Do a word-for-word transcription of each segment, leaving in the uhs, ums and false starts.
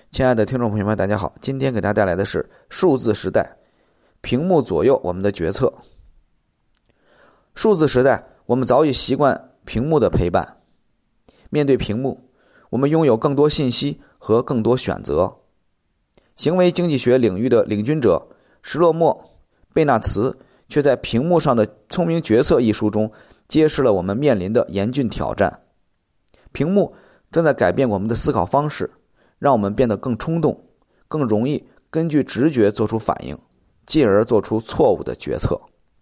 亲爱的听众朋友们，大家好，今天给大家带来的是数字时代，屏幕左右我们的决策。数字时代，我们早已习惯屏幕的陪伴。面对屏幕，我们拥有更多信息和更多选择。行为经济学领域的领军者施洛莫·贝纳茨却在《屏幕上的聪明决策》一书中揭示了我们面临的严峻挑战。屏幕正在改变我们的思考方式，让我们变得更冲动，更容易根据直觉做出反应，进而做出错误的决策。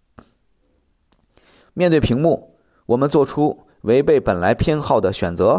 面对屏幕，我们做出违背本来偏好的选择。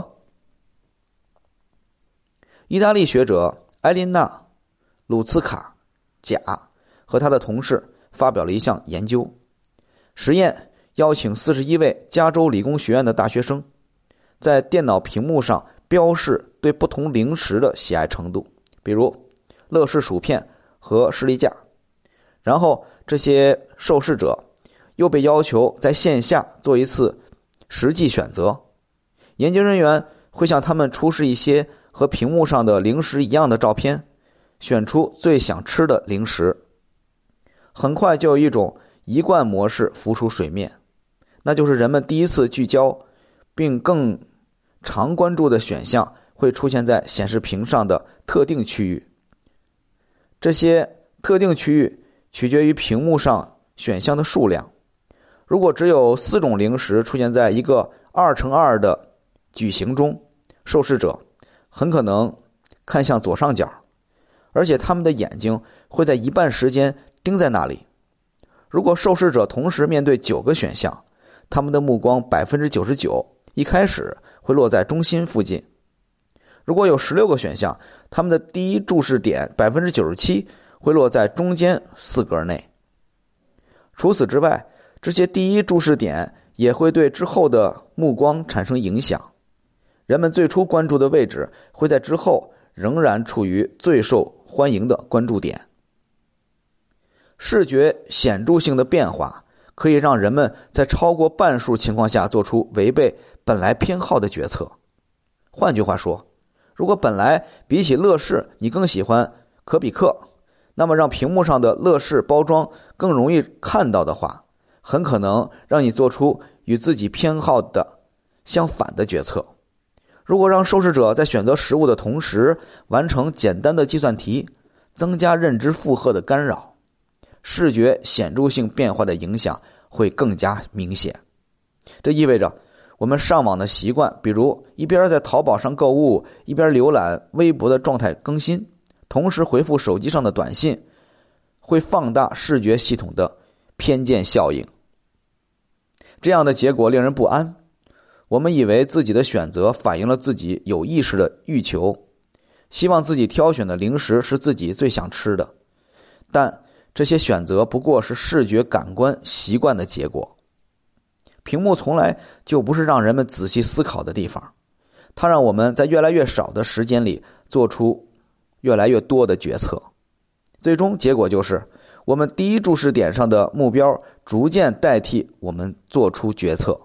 意大利学者埃琳娜·鲁茨卡贾和他的同事发表了一项研究实验，邀请四十一位加州理工学院的大学生在电脑屏幕上标示对不同零食的喜爱程度，比如乐事薯片和士力架。然后这些受试者又被要求在线下做一次实际选择，研究人员会向他们出示一些和屏幕上的零食一样的照片，选出最想吃的零食。很快就有一种一贯模式浮出水面，那就是人们第一次聚焦并更常关注的选项会出现在显示屏上的特定区域。这些特定区域取决于屏幕上选项的数量。如果只有四种零食出现在一个二乘二的矩形中，受试者很可能看向左上角，而且他们的眼睛会在一半时间盯在那里。如果受试者同时面对九个选项，他们的目光 百分之九十九 一开始会落在中心附近。如果有十六个选项，他们的第一注视点 百分之九十七 会落在中间四格内。除此之外，这些第一注视点也会对之后的目光产生影响。人们最初关注的位置会在之后仍然处于最受欢迎的关注点。视觉显著性的变化可以让人们在超过半数情况下做出违背本来偏好的决策。换句话说，如果本来比起乐事你更喜欢可比克，那么让屏幕上的乐事包装更容易看到的话，很可能让你做出与自己偏好的相反的决策。如果让受试者在选择食物的同时完成简单的计算题，增加认知负荷的干扰，视觉显著性变化的影响会更加明显。这意味着我们上网的习惯，比如一边在淘宝上购物，一边浏览微博的状态更新，同时回复手机上的短信，会放大视觉系统的偏见效应。这样的结果令人不安。我们以为自己的选择反映了自己有意识的欲求，希望自己挑选的零食是自己最想吃的，但这些选择不过是视觉感官习惯的结果。屏幕从来就不是让人们仔细思考的地方，它让我们在越来越少的时间里做出越来越多的决策。最终结果就是我们第一注视点上的目标逐渐代替我们做出决策。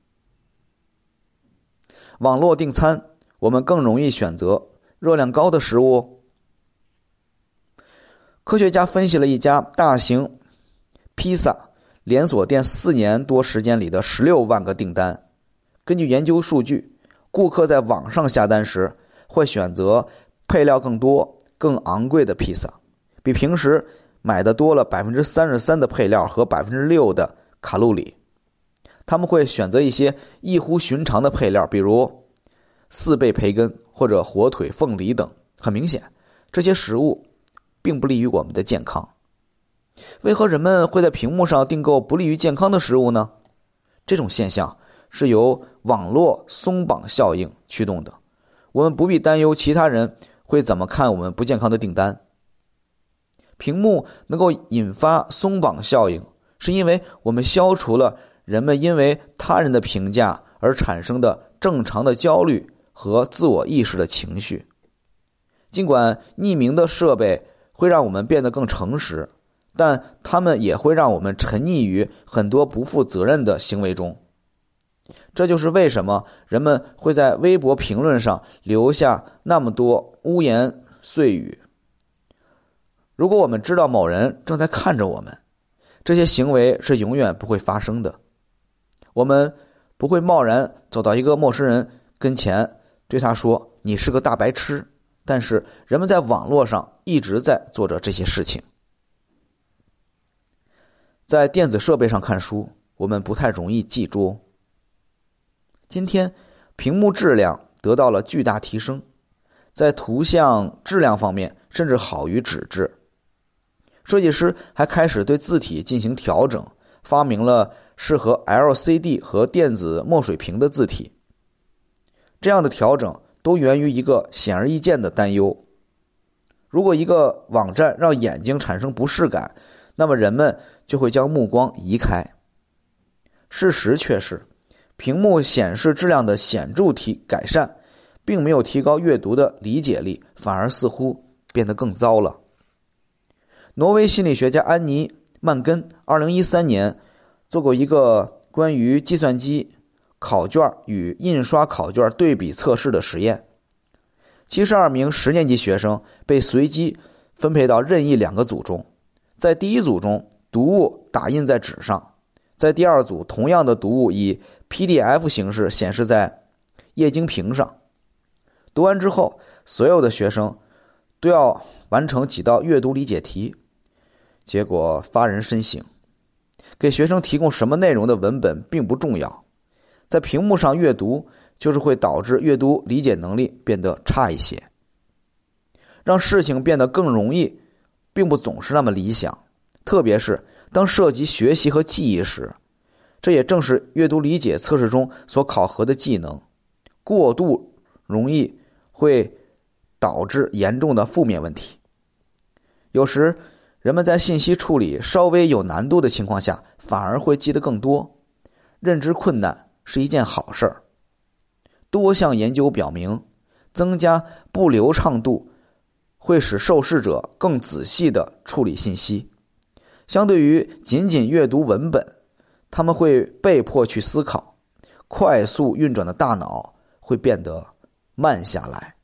网络订餐，我们更容易选择热量高的食物。科学家分析了一家大型披萨连锁店四年多时间里的十六万个订单。根据研究数据，顾客在网上下单时会选择配料更多、更昂贵的披萨，比平时买的多了 百分之三十三 的配料和 百分之六 的卡路里。他们会选择一些异乎寻常的配料，比如四倍培根或者火腿、凤梨等。很明显，这些食物并不利于我们的健康。为何人们会在屏幕上订购不利于健康的食物呢？这种现象是由网络松绑效应驱动的。我们不必担忧其他人会怎么看我们不健康的订单。屏幕能够引发松绑效应，是因为我们消除了人们因为他人的评价而产生的正常的焦虑和自我意识的情绪。尽管匿名的设备会让我们变得更诚实，但它们也会让我们沉溺于很多不负责任的行为中。这就是为什么人们会在微博评论上留下那么多污言碎语。如果我们知道某人正在看着我们，这些行为是永远不会发生的。我们不会贸然走到一个陌生人跟前，对他说你是个大白痴，但是人们在网络上一直在做着这些事情。在电子设备上看书，我们不太容易记住。今天屏幕质量得到了巨大提升，在图像质量方面甚至好于纸质。设计师还开始对字体进行调整，发明了适合 L C D 和电子墨水屏的字体。这样的调整都源于一个显而易见的担忧：如果一个网站让眼睛产生不适感，那么人们就会将目光移开。事实却是，屏幕显示质量的显著提改善，并没有提高阅读的理解力，反而似乎变得更糟了。挪威心理学家安妮·曼根二零一三年做过一个关于计算机考卷与印刷考卷对比测试的实验。七十二名十年级学生被随机分配到任意两个组中，在第一组中，读物打印在纸上，在第二组，同样的读物以 P D F 形式显示在液晶屏上。读完之后，所有的学生都要完成几道阅读理解题。结果发人深省，给学生提供什么内容的文本并不重要，在屏幕上阅读就是会导致阅读理解能力变得差一些。让事情变得更容易并不总是那么理想，特别是当涉及学习和记忆时，这也正是阅读理解测试中所考核的技能。过度容易会导致严重的负面问题。有时人们在信息处理稍微有难度的情况下，反而会记得更多。认知困难是一件好事儿。多项研究表明，增加不流畅度会使受试者更仔细地处理信息。相对于仅仅阅读文本，他们会被迫去思考，快速运转的大脑会变得慢下来。